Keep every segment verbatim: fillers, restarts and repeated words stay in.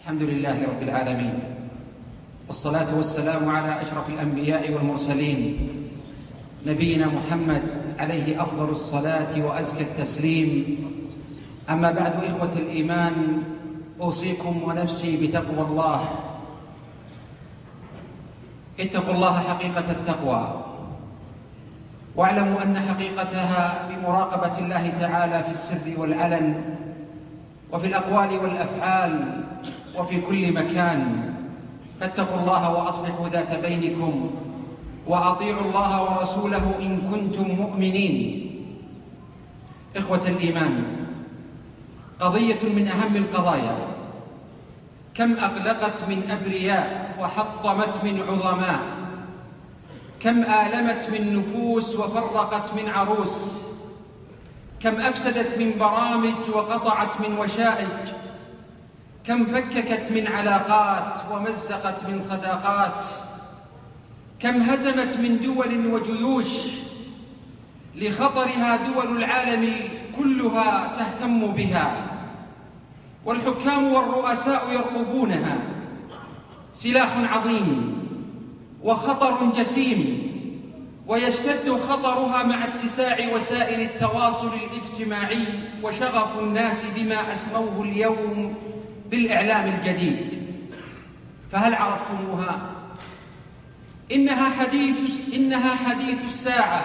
الحمد لله رب العالمين، والصلاة والسلام على أشرف الأنبياء والمرسلين نبينا محمد عليه أفضل الصلاة وأزكى التسليم. أما بعد، إخوة الإيمان، أوصيكم ونفسي بتقوى الله. اتقوا الله حقيقة التقوى، واعلموا أن حقيقتها بمراقبة الله تعالى في السر والعلن، وفي الأقوال والأفعال، وفي كل مكان. فاتقوا الله وأصلحوا ذات بينكم، وأطيعوا الله ورسوله إن كنتم مؤمنين. إخوة الإيمان، قضية من أهم القضايا. كم أقلقت من أبرياء وحطمت من عظماء، كم آلمت من نفوس وفرقت من عروس، كم أفسدت من برامج وقطعت من وشائج، كم فككت من علاقات ومزقت من صداقات، كم هزمت من دول وجيوش لخطرها دول العالم كلها تهتم بها، والحكام والرؤساء يرقبونها. سلاح عظيم وخطر جسيم، ويشتد خطرها مع اتساع وسائل التواصل الاجتماعي وشغف الناس بما أسموه اليوم بالإعلام الجديد. فهل عرفتموها؟ إنها حديث, إنها حديث الساعة،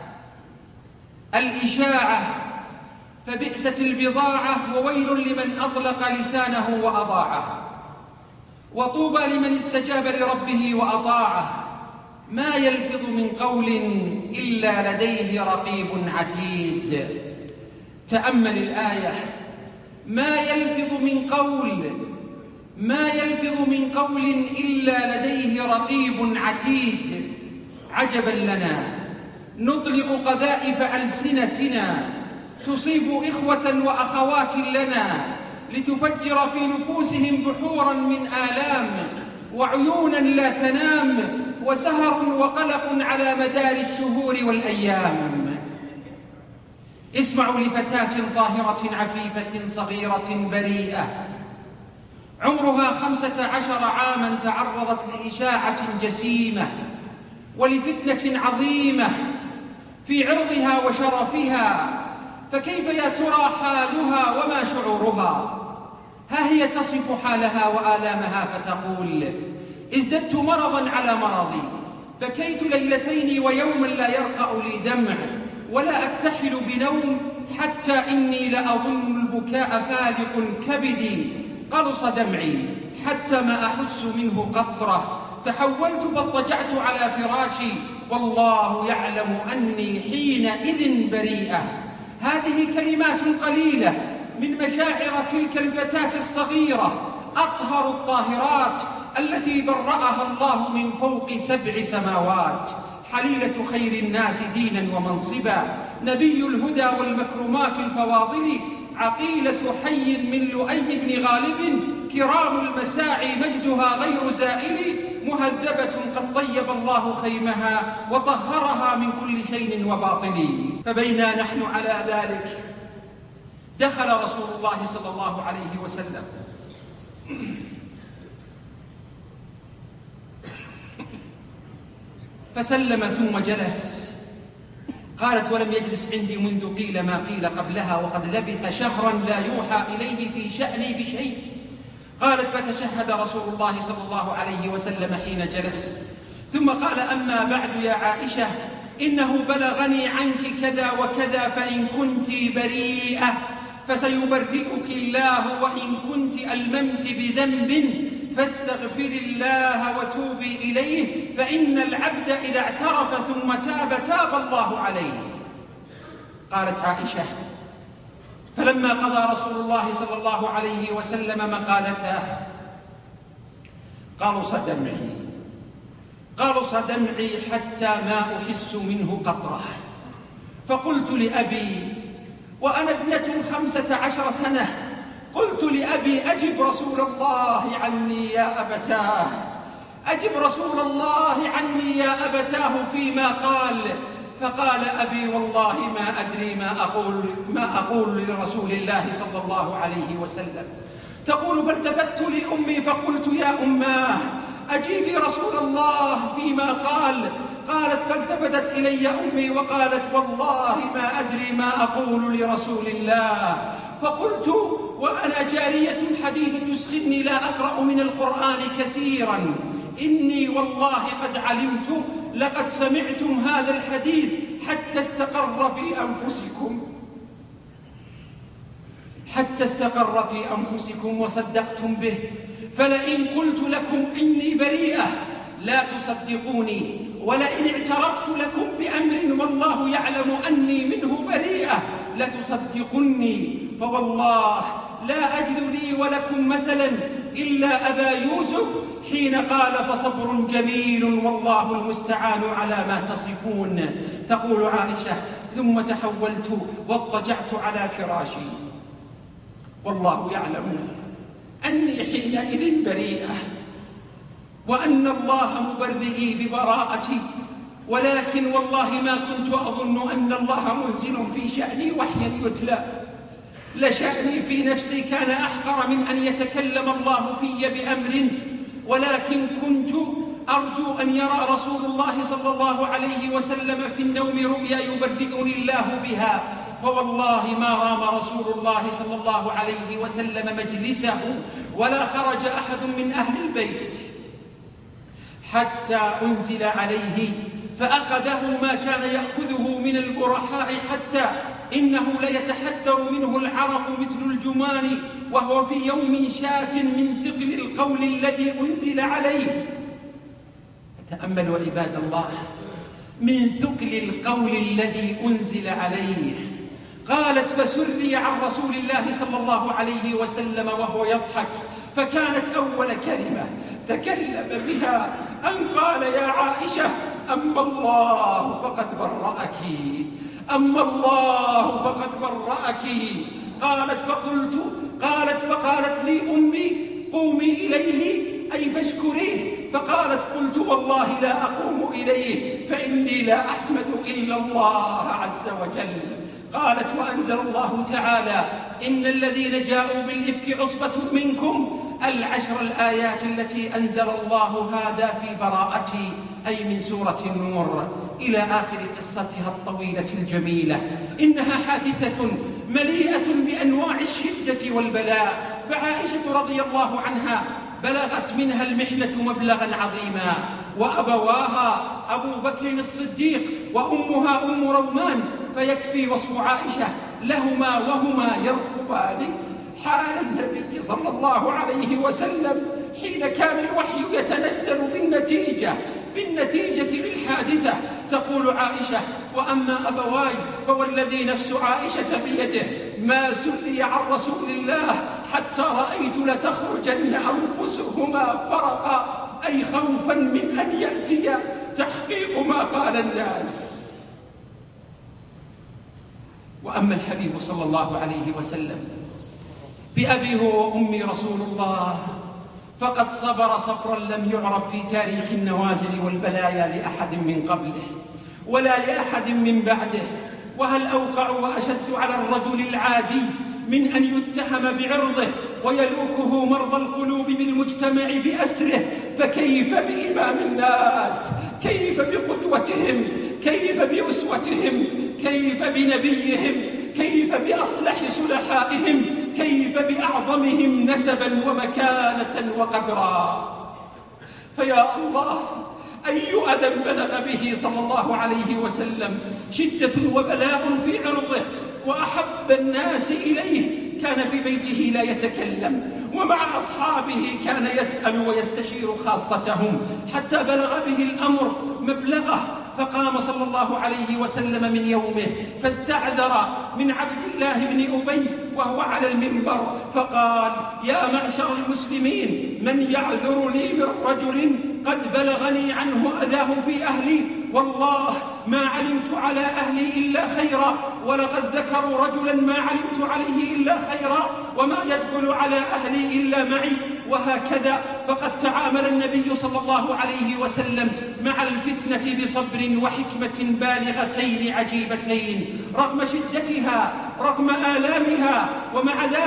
الإشاعة. فبئست البضاعة، وويل لمن أطلق لسانه وأضاعه، وطوبى لمن استجاب لربه وأطاعه. ما يلفظ من قول إلا لديه رقيب عتيد. تأمل الآية. ما يلفظ من قول ما يلفظ من قول إلا لديه رقيب عتيد. عجبا لنا، نطلق قذائف ألسنتنا تصيب إخوة وأخوات لنا، لتفجر في نفوسهم بحورا من آلام، وعيونا لا تنام، وسهر وقلق على مدار الشهور والأيام. اسمعوا لفتاة طاهرة عفيفة صغيرة بريئة، عمرها خمسة عشر عاما، تعرضت لإشاعة جسيمة ولفتنة عظيمة في عرضها وشرفها. فكيف يا ترى حالها وما شعورها؟ ها هي تصف حالها وآلامها فتقول: ازددت مرضا على مرضي، بكيت ليلتين ويوما لا يرقأ لي دمع، ولا أكتحل بنوم، حتى إني لأظن البكاء فالق كبدي. قلص دمعي حتى ما أحس منه قطرة، تحولت فاضطجعت على فراشي، والله يعلم أني حينئذ بريئة. هذه كلمات قليلة من مشاعر تلك الفتاة الصغيرة، أطهر الطاهرات، التي برأها الله من فوق سبع سماوات، حليلة خير الناس دينا ومنصبا، نبي الهدى والمكرمات الفواضل، عقيلة حي من لؤي بن غالب، كرام المساعي مجدها غير زائل، مهذبة قد طيب الله خيمها وطهرها من كل شيء وباطل. فبينا نحن على ذلك، دخل رسول الله صلى الله عليه وسلم فسلم ثم جلس. قالت: ولم يجلس عندي منذ قيل ما قيل قبلها، وقد لبث شهرا لا يوحى إليه في شأني بشيء. قالت: فتشهد رسول الله صلى الله عليه وسلم حين جلس، ثم قال: أما بعد يا عائشة، إنه بلغني عنك كذا وكذا، فإن كنت بريئة فسيبرئك الله، وإن كنت ألممت بذنب فاستغفر الله وتوبي إليه، فإن العبد إذا اعترف ثم تاب تاب الله عليه. قالت عائشة: فلما قضى رسول الله صلى الله عليه وسلم مقالته، قلص دمعي قلص دمعي حتى ما أحس منه قطرة. فقلت لأبي، وأنا ابنة خمسة عشر سنة، قلت لأبي: أجب رسول الله عني يا أبتاه، أجب رسول الله عني يا أبتاه فيما قال. فقال أبي: والله ما أدري ما أقول, ما أقول لرسول الله صلى الله عليه وسلم. تقول: فالتفت لأمي أماه أجيبي رسول الله فيما قال. قالت فالتفتت إلي أمي وقالت والله ما أدري ما أقول لرسول الله. فقلت وأنا جارية حديثة السن لا أقرأ من القرآن كثيرا إني والله قد علمت لقد سمعتم هذا الحديث حتى استقر في أنفسكم حتى استقر في أنفسكم وصدقتم به، فلئن قلت لكم إني بريئة لا تصدقوني، ولئن اعترفت لكم بأمر والله يعلم أني منه بريئة لتصدقني، فوالله لا أجد لي ولكم مثلا إلا أبا يوسف حين قال فصبر جميل والله المستعان على ما تصفون. تقول عائشة ثم تحولت واضطجعت على فراشي والله يعلم أني حينئذ بريئة وأن الله مبرئي ببراءتي، ولكن والله ما كنت أظن أن الله منزل في شأني وحيا يتلى، لشأني في نفسي كان أحقر من أن يتكلم الله في بأمر، ولكن كنت أرجو أن يرى رسول الله صلى الله عليه وسلم في النوم رؤيا يبرئني الله بها، فوالله ما رام رسول الله صلى الله عليه وسلم مجلسه ولا خرج أحد من أهل البيت حتى أنزل عليه فأخذه ما كان يأخذه من البرحاء حتى إنه ليتحدر منه العرق مثل الجمان وهو في يوم شات من ثقل القول الذي أنزل عليه. تأملوا عباد الله، من ثقل القول الذي أنزل عليه. قالت فسري عن رسول الله صلى الله عليه وسلم وهو يضحك، فكانت أول كلمة تكلم بها أن قال يا عائشة أما الله فقد برأك، أما الله فقد برأك. قالت فقلت قالت فقالت لي أمي قومي إليه أي فاشكريه، فقالت قلت والله لا أقوم إليه فإني لا أحمد إلا الله عز وجل. قالت وأنزل الله تعالى إن الذين جاءوا بالإفك عصبة منكم العشر الآيات التي أنزل الله هذا في براءتي أي من سورة النور إلى آخر قصتها الطويلة الجميلة. إنها حادثة مليئة بأنواع الشدة والبلاء، فعائشة رضي الله عنها بلغت منها المحنة مبلغا عظيما، وأبواها أبو بكر الصديق وأمها أم رومان، فيكفي وصف عائشة لهما وهما يركبان حال النبي صلى الله عليه وسلم حين كان الوحي يتنزل بالنتيجة بالنتيجة للحادثة. تقول عائشة وأما أبواي فوالذي نفس عائشة بيده ما سري عن رسول الله حتى رأيت لتخرجن أنفسهما فرقا، أي خوفا من أن يأتي تحقيق ما قال الناس. وأما الحبيب صلى الله عليه وسلم بأبيه وأمي رسول الله فقد صبر صبرا لم يعرف في تاريخ النوازل والبلايا لأحد من قبله ولا لأحد من بعده. وهل أوقع وأشد على الرجل العادي من أن يتهم بعرضه ويلوكه مرضى القلوب بالمجتمع بأسره، فكيف بإمام الناس، كيف بقدوتهم، كيف بأسوتهم، كيف بنبيهم، كيف بأصلح صلحائهم، كيف بأعظمهم نسبا ومكانة وقدرا. فيا الله أي أذى بلغ به صلى الله عليه وسلم، شدة وبلاء في عرضه، وأحب الناس إليه كان في بيته لا يتكلم، ومع أصحابه كان يسأل ويستشير خاصتهم، حتى بلغ به الأمر مبلغه، فقام صلى الله عليه وسلم من يومه فاستعذر من عبد الله بن أبي وهو على المنبر فقال يا معشر المسلمين من يعذرني من رجل قد بلغني عنه أذاه في أهلي، والله ما علمت على أهلي إلا خيرا، ولقد ذكروا رجلا ما علمت عليه إلا خيرا، وما يدخل على أهلي إلا معي، وهكذا. فقد تعامل النبي صلى الله عليه وسلم مع الفتنة بصبر وحكمة بالغتين عجيبتين رغم شدتها رغم آلامها، ومع ذلك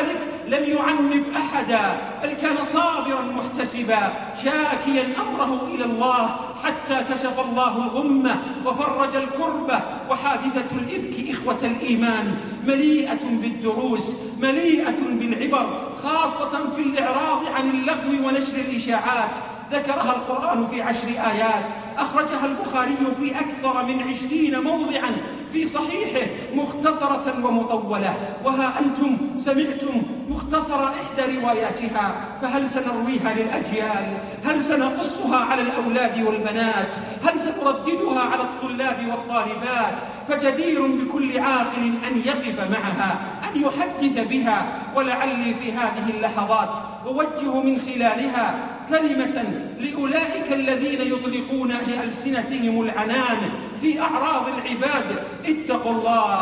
لم يعنف أحدا، بل كان صابرا محتسبا شاكيا أمره إلى الله حتى كشف الله الغمة وفرج الكربة. وحادثة الإفك إخوة الإيمان مليئة بالدروس، مليئة بالعبر، خاصة في الإعراض عن اللغو ونشر الإشاعات. ذكرها القرآن في عشر آيات، أخرجها البخاري في أكثر من عشرين موضعا في صحيحه مختصرة ومطولة. وها أنتم سمعتم مختصر إحدى رواياتها، فهل سنرويها للأجيال؟ هل سنقصها على الأولاد والبنات؟ هل سنرددها على الطلاب والطالبات؟ فجدير بكل عاقل أن يقف معها، أن يحدث بها. ولعلي في هذه اللحظات أوجه من خلالها كلمة لأولئك الذين يطلقون لألسنتهم العنان في أعراض العباد: اتقوا الله،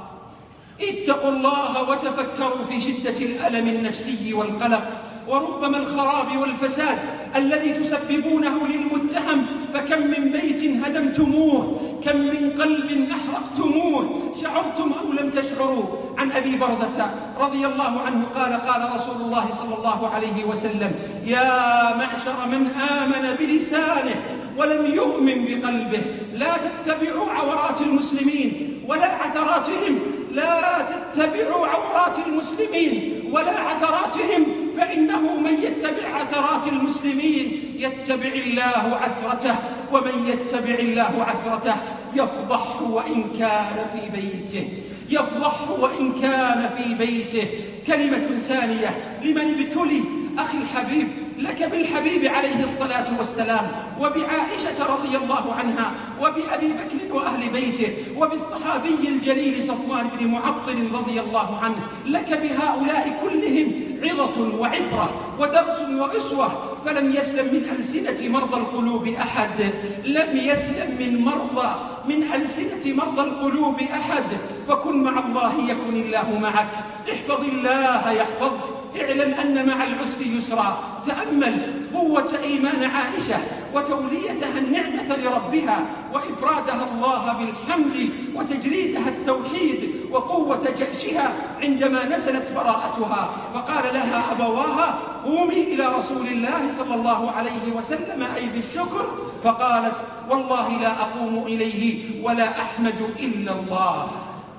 اتقوا الله وتفكروا في شدة الألم النفسي والقلق وربما الخراب والفساد الذي تسببونه للمتهم. فكم من بيت هدمتموه، كم من قلب أحرقتموه، شعرتم أو لم تشعروا. عن أبي برزة رضي الله عنه قال: قال رسول الله صلى الله عليه وسلم: يا معشر من آمن بلسانه ولم يؤمن بقلبه، لا تتبعوا عورات المسلمين ولا عثراتهم، لا تتبعوا عورات المسلمين ولا عثراتهم، فإنه من يتبع عثرات المسلمين يتبع الله عثرته، ومن يتبع الله عثرته يفضح وإن كان في بيته، يفضح وإن كان في بيته. كلمة ثانية لمن ابتلي أخي الحبيب، لك بالحبيب عليه الصلاة والسلام، وبعائشة رضي الله عنها، وبأبي بكر وأهل بيته، وبالصحابي الجليل صفوان بن معطل رضي الله عنه. لك بهؤلاء كلهم عظة وعبرة ودرس وأسوة. فلم يسلم من ألسنة مرضى القلوب أحد، لم يسلم من مرضى من ألسنة مرضى القلوب أحد. فكن مع الله يكن الله معك، احفظ الله يحفظك، اعلم أن مع العسر يسرا. تأمل قوة إيمان عائشة وتوليتها النعمة لربها وإفرادها الله بالحمد وتجريدها التوحيد وقوة جأشها عندما نزلت براءتها، فقال لها أبواها: قومي إلى رسول الله صلى الله عليه وسلم أي بالشكر. فقالت: والله لا أقوم إليه ولا أحمد إلا الله.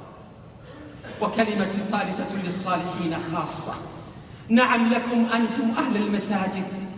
وكلمة ثالثة للصالحين خاصة: نعم لكم أنتم أهل المساجد،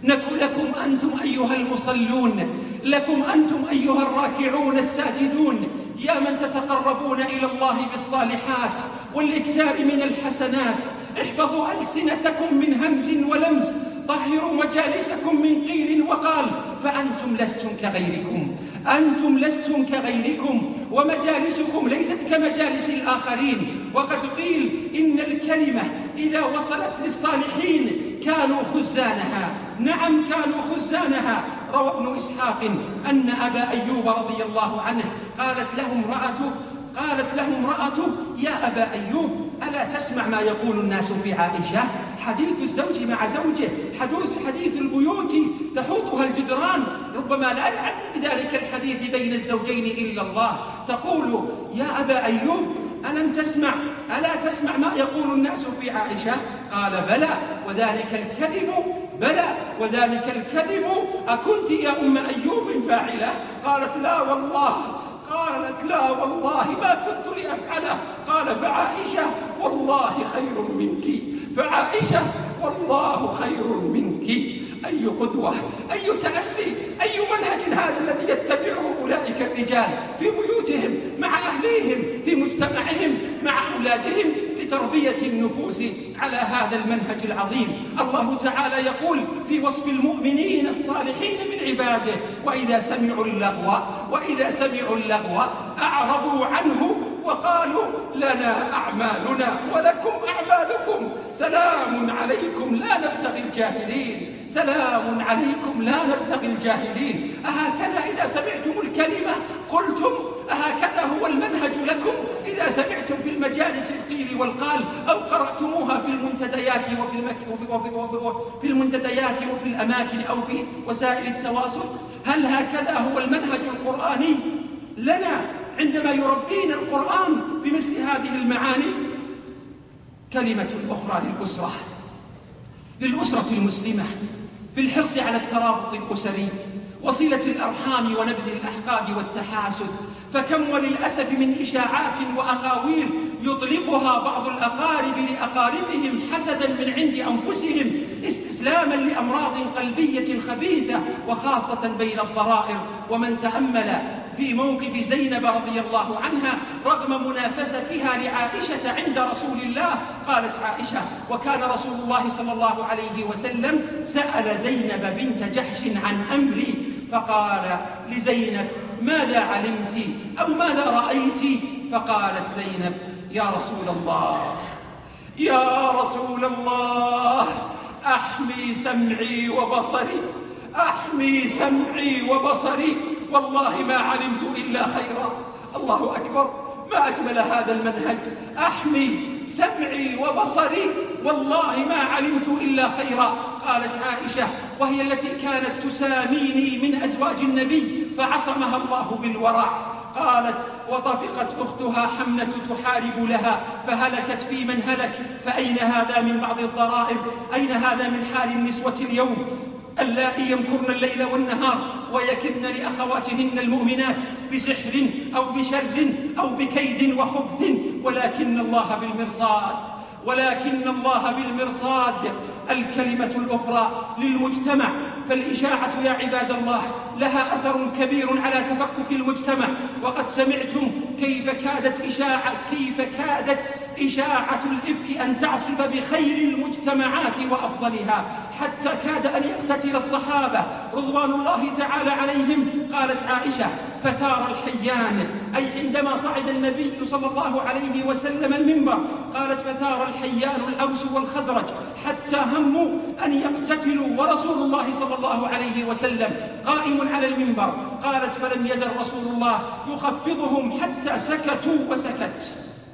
لكم أنتم أيها المصلون، لكم أنتم أيها الراكعون الساجدون، يا من تتقربون إلى الله بالصالحات والإكثار من الحسنات. احفظوا ألسنتكم من همز ولمز، طهروا مجالسكم من قيل وقال، فأنتم لستم كغيركم، أنتم لستم كغيركم، ومجالسكم ليست كمجالس الآخرين. وقد قيل إن الكلمة إذا وصلت للصالحين كانوا خزانها، نعم كانوا خزانها. روى ابن إسحاق أن أبا أيوب رضي الله عنه قالت له امرأته قالت له امرأته: يا أبا أيوب، ألا تسمع ما يقول الناس في عائشة؟ حديث الزوج مع زوجه، حديث حديث البيوت تحوطها الجدران، ربما لا يعلم بذلك الحديث بين الزوجين إلا الله. تقول: يا أبا أيوب، ألم تسمع ألا تسمع ما يقول الناس في عائشة؟ قال: بلى وذلك الكذب، بلى وذلك الكذب، أكنت يا أم أيوب فاعلة؟ قالت: لا والله، قالت: لا والله ما كنت لأفعله. قال: فعائشة والله خير منك، فعائشة والله خير منك. أي قدوة، أي تأسي، أي منهج هذا الذي يتبعه أولئك الرجال في بيوتهم مع أهليهم، في مجتمعهم مع أولادهم، لتربية النفوس على هذا المنهج العظيم. الله تعالى يقول في وصف المؤمنين الصالحين من عباده: وإذا سمعوا اللغو وإذا سمعوا اللغو أعرضوا عنه وقالوا لنا أعمالنا ولكم أعمالكم، سلام عليكم لا نبتغي الجاهلين، سلام عليكم لا نبتغي الجاهلين. أهكذا إذا سمعتم الكلمة قلتم؟ أهكذا هو المنهج لكم إذا سمعتم في المجالس القيل والقال أو قرأتموها في المنتديات وفي, المك... وفي... وفي... وفي... في المنتديات وفي الأماكن أو في وسائل التواصل؟ هل هكذا هو المنهج القرآني لنا عندما يربينا القرآن بمثل هذه المعاني؟ كلمة أخرى للأسرة للأسرة المسلمة بالحرص على الترابط الأسري وصلة الأرحام ونبذ الأحقاد والتحاسد. فكم وللأسف من إشاعات وأقاويل يطلقها بعض الأقارب لأقاربهم حسدا من عند أنفسهم استسلاما لأمراض قلبية خبيثة وخاصة بين الضرائر. ومن تأمل في موقف زينب رضي الله عنها رغم منافستها لعائشة عند رسول الله، قالت عائشة: وكان رسول الله صلى الله عليه وسلم سأل زينب بنت جحش عن أمري فقال لزينب: ماذا علمت أو ماذا رأيت؟ فقالت زينب: يا رسول الله يا رسول الله أحمي سمعي وبصري أحمي سمعي وبصري والله ما علمت إلا خيرا. الله أكبر، ما أجمل هذا المنهج. أحمي سمعي وبصري والله ما علمت إلا خيرا. قالت عائشة وهي التي كانت تساميني من أزواج النبي فعصمها الله بالورع، قالت: وطفقت أختها حمنة تحارب لها فهلكت في من هلك. فأين هذا من بعض الضرائب؟ أين هذا من حال النسوة اليوم اللائي يمكرن الليل والنهار ويكدن لأخواتهن المؤمنات بسحر أو بشر أو بكيد وخبث، ولكن الله بالمرصاد ولكن الله بالمرصاد. الكلمة الأخرى للمجتمع، فالإشاعة يا عباد الله لها أثر كبير على تفكك المجتمع. وقد سمعتم كيف كادت إشاعة كيف كادت إشاعة الإفك أن تعصف بخير المجتمعات وأفضلها، حتى كاد أن يقتتل الصحابة رضوان الله تعالى عليهم. قالت عائشة: فثار الحيان، أي عندما صعد النبي صلى الله عليه وسلم المنبر، قالت: فثار الحيان الأوس والخزرج حتى هموا أن يقتتلوا ورسول الله صلى الله عليه وسلم قائم على المنبر. قالت: فلم يزل رسول الله يخفضهم حتى سكتوا وسكت.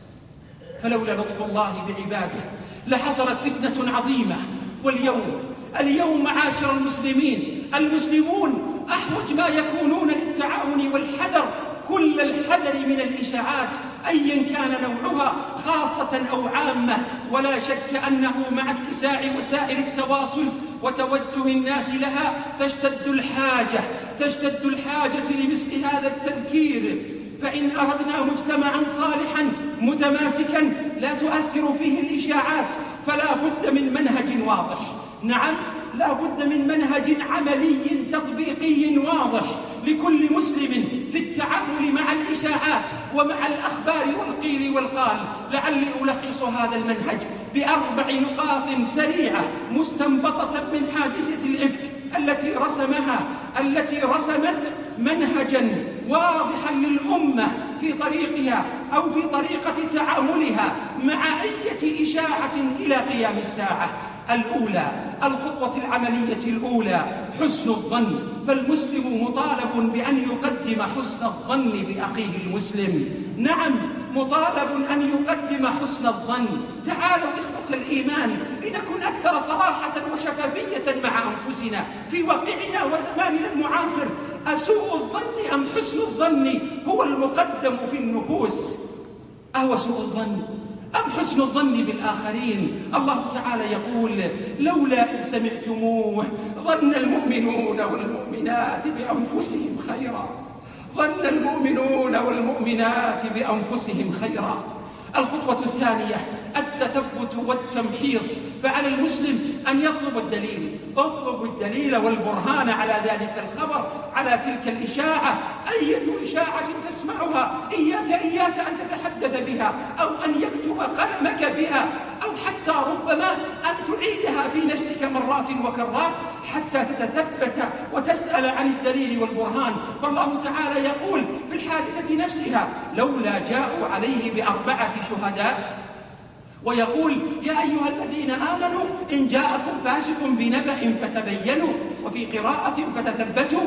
فلولا لطف الله بعباده لحصلت فتنة عظيمة. واليوم اليوم معاشر المسلمين المسلمون أحوج ما يكونون للتعاون والحذر، كل الحذر من الإشاعات أيا كان نوعها خاصة أو عامة. ولا شك أنه مع اتساع وسائل التواصل وتوجه الناس لها تشتد الحاجة تشتد الحاجة لمثل هذا التذكير. فإن أردنا مجتمعا صالحا متماسكا لا تؤثر فيه الإشاعات فلا بد من منهج واضح. نعم، لا بد من منهج عملي تطبيقي واضح لكل مسلم في التعامل مع الإشاعات ومع الأخبار والقيل والقال. لعلي ألخص هذا المنهج بأربع نقاط سريعة مستنبطة من حادثة الإفك التي رسمها التي رسمت منهجا واضحا للأمة في طريقها أو في طريقة تعاملها مع أي إشاعة إلى قيام الساعة. الأولى، الخطوة العملية الأولى، حسن الظن. فالمسلم مطالب بأن يقدم حسن الظن بأخيه المسلم. نعم، مطالب أن يقدم حسن الظن. تعالوا إخوة الإيمان لنكن أكثر صراحة وشفافية مع أنفسنا في واقعنا وزماننا المعاصر. أسوء الظن أم حسن الظن هو المقدم في النفوس؟ أهو سوء الظن أم حسن الظن بالآخرين؟ الله تعالى يقول: لولا إذ سمعتموه ظن المؤمنون والمؤمنات بأنفسهم خيرا ظن المؤمنون والمؤمنات بأنفسهم خيرا. الخطوة الثانية، التثبت والتمحيص. فعلى المسلم أن يطلب الدليل اطلب الدليل والبرهان على ذلك الخبر، على تلك الإشاعة. أية إشاعة تسمعها إياك إياك أن تتحدث بها أو أن يكتب قلمك بها، أو حتى ربما أن تعيدها في نفسك مرات وكرات حتى تتثبت وتسأل عن الدليل والبرهان. فالله تعالى يقول في الحادثة نفسها: لولا جاءوا عليه بأربعة شهداء. ويقول: يا أيها الذين آمنوا إن جاءكم فاسق بنبأ فتبينوا، وفي قراءة فتثبتوا.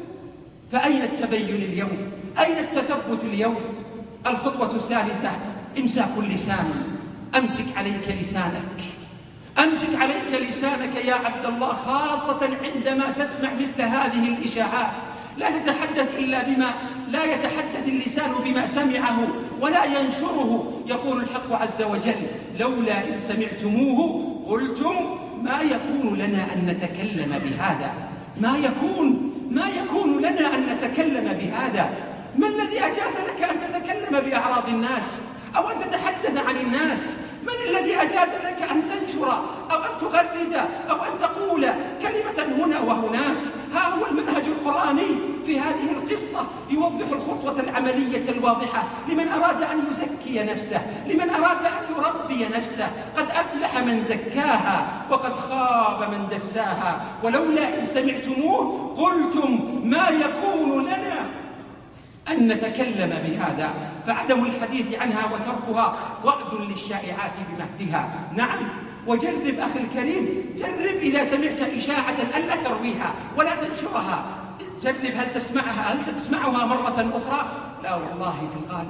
فأين التبين اليوم؟ أين التثبت اليوم؟ الخطوة الثالثة، إمساك اللسان. أمسك عليك لسانك أمسك عليك لسانك يا عبد الله، خاصة عندما تسمع مثل هذه الإشاعات. لا تتحدث إلا بما لا يتحدث اللسان بما سمعه ولا ينشره يقول الحق عز وجل: لولا إذ سمعتموه قلتم ما يكون لنا أن نتكلم بهذا، ما يكون ما يكون لنا أن نتكلم بهذا. ما الذي أجاز لك أن تتكلم بأعراض الناس أو أن تتحدث عن الناس؟ من الذي أجاز لك أن تنشر أو أن تغرد أو أن تقول كلمة هنا وهناك؟ ها هو المنهج القرآني في هذه القصة يوضح الخطوة العملية الواضحة لمن أراد أن يزكي نفسه، لمن أراد أن يربي نفسه. قد أفلح من زكاها وقد خاب من دساها. ولولا إذ سمعتموه قلتم ما يكون لنا أن نتكلم بهذا. فعدم الحديث عنها وتركها وعد للشائعات بمهدها. نعم، وجرب أخي الكريم، جرب إذا سمعت إشاعة ألا ترويها ولا تنشرها. جرب هل تسمعها هل تسمعها مرة أخرى؟ لا والله في الغالب.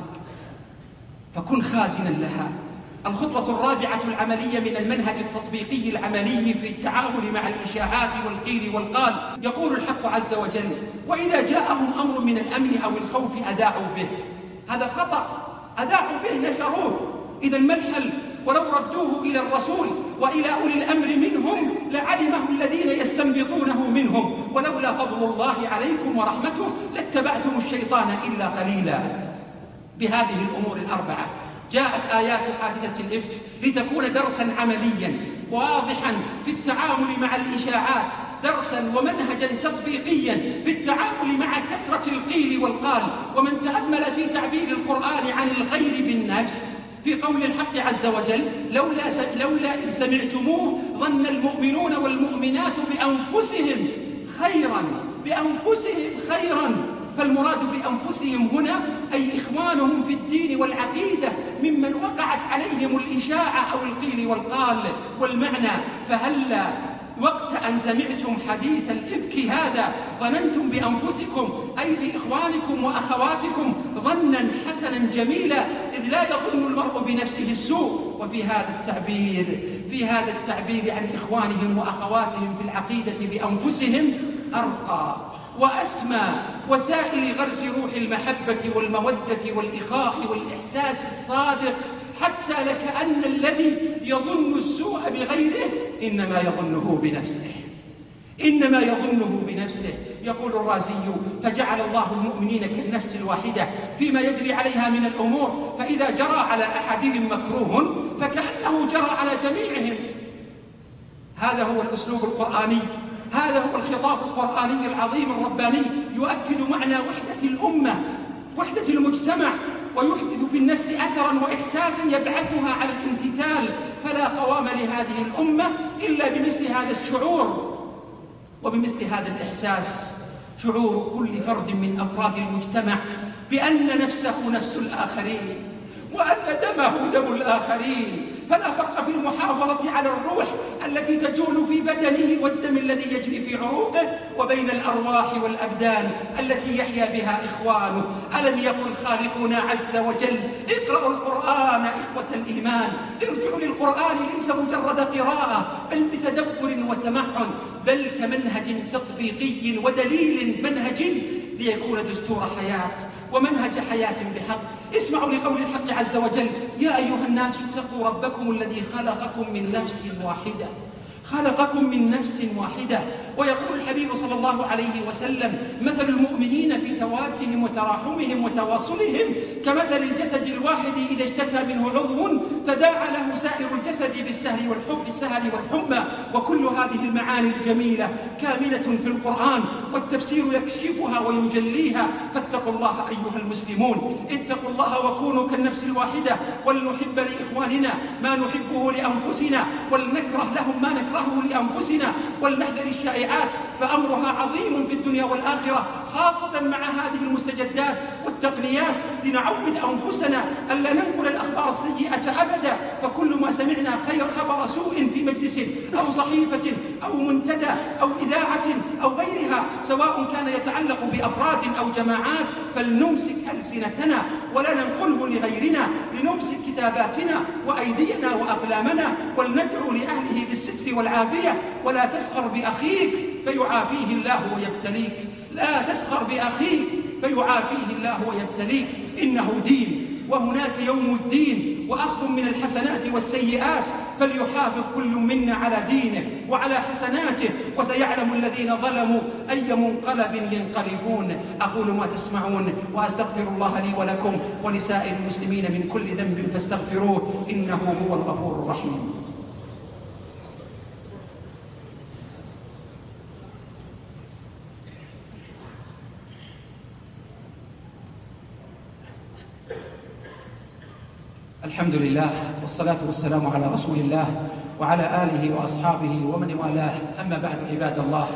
فكن خازنا لها. الخطوة الرابعة العملية من المنهج التطبيقي العملي في التعامل مع الإشاعات والقيل والقال. يقول الحق عز وجل: وإذا جاءهم أمر من الأمن أو الخوف أذاعوا به. هذا خطأ، أذاعوا به، نشروه. إذا ما الحل؟ ولو ردوه إلى الرسول وإلى أولي الأمر منهم لعلمه الذين يستنبطونه منهم، ولولا فضل الله عليكم ورحمته لاتبعتم الشيطان إلا قليلا. بهذه الأمور الأربعة جاءت آيات حادثة الإفك لتكون درسا عمليا واضحا في التعامل مع الإشاعات، درسا ومنهجا تطبيقيا في التعامل مع كثرة القيل والقال. ومن تأمل في تعبير القرآن عن الخير بالنفس في قول الحق عز وجل: لولا لولا إذ سمعتموه ظن المؤمنون والمؤمنات بأنفسهم خيرا، بأنفسهم خيرا. فالمراد بأنفسهم هنا أي إخوانهم في الدين والعقيدة ممن وقعت عليهم الإشاعة أو القيل والقال. والمعنى: فهلا وقت أن سمعتم حديث الإفك هذا ظننتم بأنفسكم أي بإخوانكم وأخواتكم ظنا حسنا جميلا، إذ لا يظن المرء بنفسه السوء. وفي هذا التعبير في هذا التعبير عن إخوانهم وأخواتهم في العقيدة بأنفسهم أرقى وأسمى وسائل غرس روح المحبة والمودة والإخاء والإحساس الصادق، حتى لكأن الذي يظن السوء بغيره إنما يظنه بنفسه إنما يظنه بنفسه. يقول الرازي: فجعل الله المؤمنين كالنفس الواحدة فيما يجري عليها من الأمور، فإذا جرى على أحدهم مكروه فكأنه جرى على جميعهم. هذا هو الأسلوب القرآني، هذا هو الخطاب القرآني العظيم الرباني، يؤكد معنى وحدة الأمة، وحدة المجتمع، ويحدث في النفس أثرا وإحساسا يبعثها على الامتثال. فلا قوام لهذه الأمة إلا بمثل هذا الشعور وبمثل هذا الإحساس، شعور كل فرد من أفراد المجتمع بأن نفسه نفس الآخرين وأن دمه دم الآخرين. فلا فرق في المحافظة على الروح التي تجول في بدنه والدم الذي يجري في عروقه وبين الأرواح والأبدان التي يحيا بها إخوانه. ألم يقل خالقنا عز وجل: اقرأوا القرآن إخوة الإيمان. ارجعوا للقرآن ليس مجرد قراءة بل بتدبر وتمعن، بل كمنهج تطبيقي ودليل منهجي ليكون دستور حياة ومنهج حياة بحق. اسمعوا لقول الحق عز وجل: يا أيها الناس اتقوا ربكم الذي خلقكم من نفس واحدة خلقكم من نفس واحدة. ويقول الحبيب صلى الله عليه وسلم: مثل المؤمنين في توادهم وتراحمهم وتواصلهم كمثل الجسد الواحد إذا اشتكى منه عضو تداعى له سائر الجسد بالسهر والحب السهر والحمى. وكل هذه المعاني الجميلة كامنة في القرآن، والتفسير يكشفها ويجليها. فاتقوا الله أيها المسلمون، اتقوا الله وكونوا كالنفس الواحدة، ولنحب لإخواننا ما نحبه لأنفسنا، ولنكره لهم ما نكره لأنفسنا، ولنحذر الشائعات فأمرها عظيم في الدنيا والآخرة، خاصة مع هذه المستجدات والتقنيات. لنعود أنفسنا ألا ننقل الأخبار السيئة أبدا، فكل ما سمعنا خير خبر سوء في مجلس أو صحيفة أو منتدى أو إذاعة أو غيرها، سواء كان يتعلق بأفراد أو جماعات، فلنمسك ألسنتنا ولا ننقله لغيرنا، لنمسك كتاباتنا وأيدينا وأقلامنا، ولندعو لأهله بالستر والعافية. ولا تسخر بأخيك فيعافيه الله ويبتليك، لا تسخر بأخيك فيعافيه الله ويبتليك. إنه دين وهناك يوم الدين، وأخذ من الحسنات والسيئات، فليحافظ كل منا على دينه وعلى حسناته، وسيعلم الذين ظلموا أي منقلب ينقلبون. أقول ما تسمعون وأستغفر الله لي ولكم ولسائر المسلمين من كل ذنب فاستغفروه إنه هو الغفور الرحيم. الحمد لله والصلاة والسلام على رسول الله وعلى آله وأصحابه ومن والاه، أما بعد عباد الله،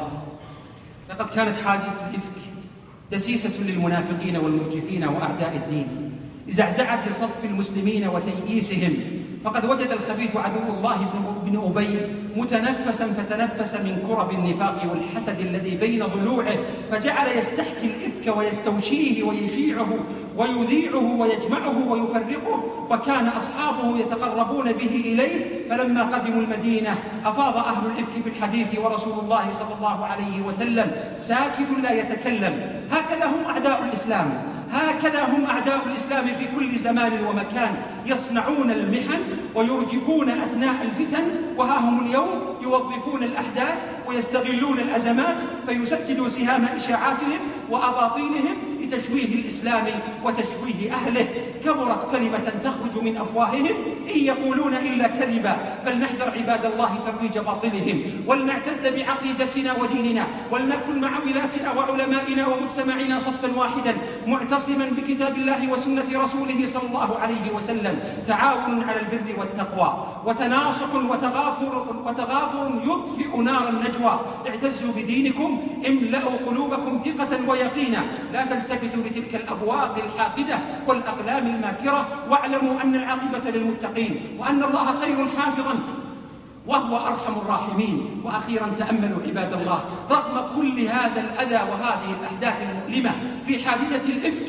لقد كانت حادثة الإفك دسيسة للمنافقين والمرجفين وأعداء الدين لزعزعة صف المسلمين وتيئيسهم، فقد وجد الخبيث عدو الله بن أبي متنفسا فتنفس من كرب النفاق والحسد الذي بين ضلوعه، فجعل يستحكي الإفك ويستوشيه ويشيعه ويذيعه ويجمعه ويفرقه، وكان أصحابه يتقربون به إليه. فلما قدموا المدينة أفاض أهل الإفك في الحديث، ورسول الله صلى الله عليه وسلم ساكت لا يتكلم. هكذا هم أعداء الإسلام، هكذا هم أعداء الإسلام في كل زمان ومكان، يصنعون المحن ويرجفون أثناء الفتن، وها هم اليوم يوظفون الأحداث ويستغلون الأزمات فيسددوا سهام إشاعاتهم وأباطيلهم لتشويه الإسلام وتشويه أهله. كبرت كلمة تخرج من أفواههم إن يقولون إلا كذبا، فلنحذر عباد الله ترويج باطلهم، ولنعتز بعقيدتنا وديننا، ولنكن مع ولاتنا وعلمائنا ومجتمعنا صفا واحدا معتصما بكتاب الله وسنة رسوله صلى الله عليه وسلم، تعاون على البر والتقوى، وتناصح وتغافر, وتغافر يطفئ نار النجوى. اعتزوا بدينكم، املأوا قلوبكم ثقة ويقينا، لا تلتفتوا لتلك الأبواق الحاقدة والأقلام الماكرة، واعلموا أن العاقبة للمتقين، وأن الله خير حافظا وهو أرحم الراحمين. وأخيرا تأملوا عباد الله، رغم كل هذا الأذى وهذه الأحداث المؤلمة في حادثة الإفك،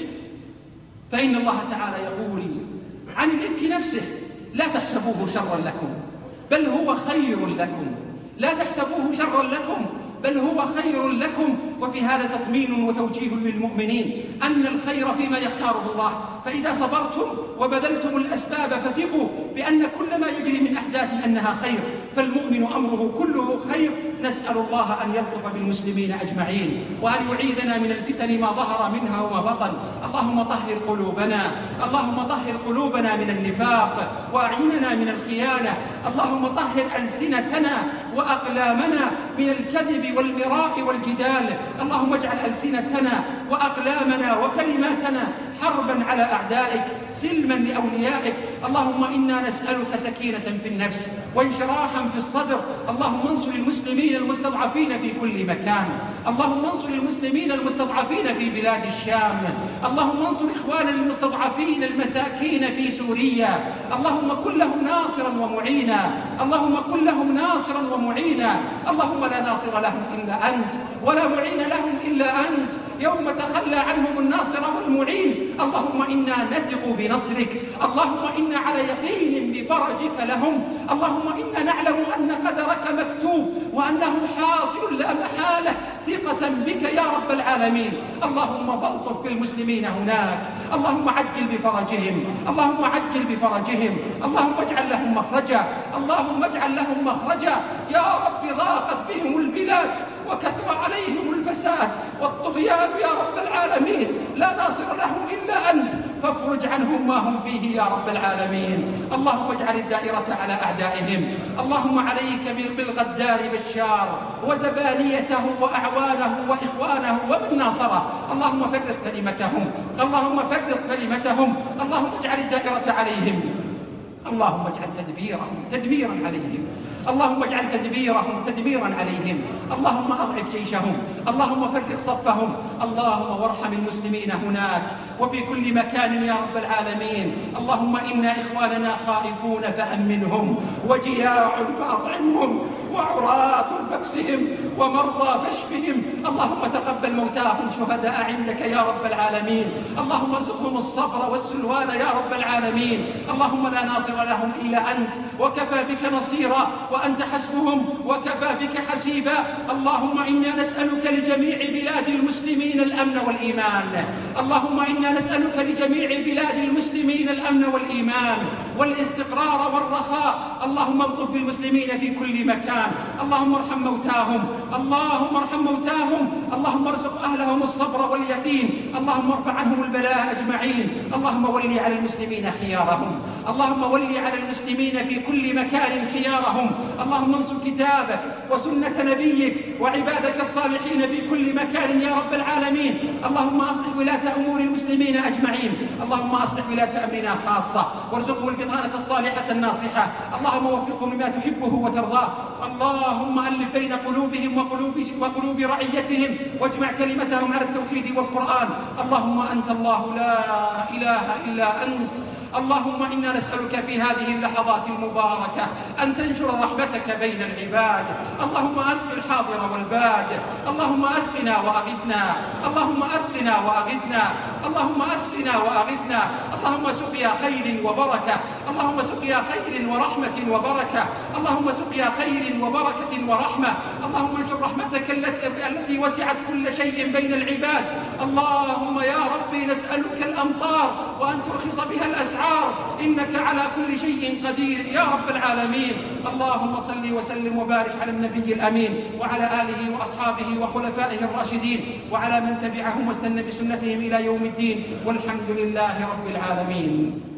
فإن الله تعالى يقول عن الإفك نفسه: لا تحسبوه شرا لكم بل هو خير لكم. لا تحسبوه شرا لكم بل هو خير لكم. وفي هذا تطمين وتوجيه للمؤمنين أن الخير فيما يختاره الله، فإذا صبرتم وبذلتم الأسباب فثقوا بأن كل ما يجري من أحداث أنها خير، فالمؤمن أمره كله خير. نسأل الله أن يلطف بالمسلمين أجمعين، وأن يعيذنا من الفتن ما ظهر منها وما بطن. اللهم طهر قلوبنا، اللهم طهر قلوبنا من النفاق، وأعيننا من الخيانة. اللهم طهر ألسنتنا وأقلامنا من الكذب والمراء والجدال. اللهم اجعل ألسنتنا وأقلامنا وكلماتنا حربا على أعدائك، سلما لأوليائك. اللهم إنا نسألك سكينة في النفس وانشراحا في الصدر. اللهم انصر المسلمين المستضعفين في كل مكان. اللهم انصر المسلمين المستضعفين في بلاد الشام. اللهم انصر إخواننا المستضعفين المساكين في سوريا. اللهم كن لهم ناصرا ومعينا، اللهم كن لهم ناصرا ومعينا. اللهم لا ناصر لهم إلا أنت، ولا معين لهم إلا أنت يوم تخلى عنهم الناصر والمعين. اللهم إنا نثق بنصرك، اللهم إنا على يقين بفرجك لهم. اللهم إنا نعلم أن قدرك مكتوب وأنه حاصل لا محالة، ثقة بك يا رب العالمين. اللهم فالطف بالمسلمين هناك، اللهم عجل بفرجهم، اللهم عجل بفرجهم، اللهم اجعل لهم مخرجا، اللهم اجعل لهم مخرجا. يا رب ضاقت بهم البلاد وكثر عليهم الفساد والطغيان يا رب العالمين، لا ناصر لهم إلا أنت، فافرج عنهم ما هم فيه يا رب العالمين. اللهم اجعل الدائرة على أعدائهم. اللهم عليك بالغدار بشار وزبانيته وأعوانه وإخوانه ومن ناصره. اللهم فرق كلمتهم، اللهم فرق كلمتهم. اللهم اجعل الدائرة عليهم، اللهم اجعل تدبيرهم تدميرا عليهم، اللهم اجعل تدبيرهم تدميرا عليهم. اللهم أضعف جيشهم، اللهم فرق صفهم. اللهم وارحم المسلمين هناك وفي كل مكان يا رب العالمين. اللهم إنا إخواننا خائفون فأمنهم، وجياع فأطعمهم، وعراة فاكسهم ومرضى فاشفهم. اللهم تقبل موتاهم شهداء عندك يا رب العالمين. اللهم ارزقهم الصبر والسلوان يا رب العالمين. اللهم لا ناصر لهم إلا أنت، وكفى بك نصيرا، وأنت حسبهم وكفى بك حسيبا. اللهم إنا نسألك لجميع بلاد المسلمين الأمن والإيمان. اللهم إنا نسألك لجميع بلاد المسلمين الأمن والإيمان والاستقرار والرخاء. اللهم الطف بالمسلمين في كل مكان. اللهم ارحم موتاهم، اللهم ارحم موتاهم. اللهم ارزق أهلهم الصبر واليقين. اللهم ارفع عنهم البلاء أجمعين. اللهم ولي على المسلمين خيارهم. اللهم ولي على المسلمين في كل مكان خيارهم. اللهم انصر كتابك وسنة نبيك وعبادك الصالحين في كل مكان يا رب العالمين. اللهم أصلح ولاة أمور المسلمين أجمعين. اللهم أصلح ولاة أمرنا خاصة، وارزقهم البطانة الصالحة الناصحة. اللهم وفقهم لما تحبه وترضاه. اللهم ألف بين قلوبهم وقلوب, وقلوب رعيتهم، واجمع كلمتهم على التوحيد والقرآن. اللهم أنت الله لا إله إلا أنت. اللهم إنا نسألك في هذه اللحظات المباركة أن تنشر رحمتك بين العباد. اللهم أسق الحاضر والباد. اللهم أسقنا وأغثنا. اللهم أسقنا وأغثنا. اللهم أسقنا وأغثنا. اللهم سقيا خير وبركة. اللهم سقيا خير ورحمة وبركة. اللهم سقيا خير وبركة ورحمة. اللهم انشر رحمتك التي وسعت كل شيء بين العباد. اللهم يا ربي نسألك الأمطار وأن ترخص بها الأسعار، إنك على كل شيء قدير يا رب العالمين. اللهم صل وسلم وبارك على النبي الأمين وعلى آله وأصحابه وخلفائه الراشدين وعلى من تبعهم واستنى بسنتهم إلى يوم الدين، والحمد لله رب العالمين.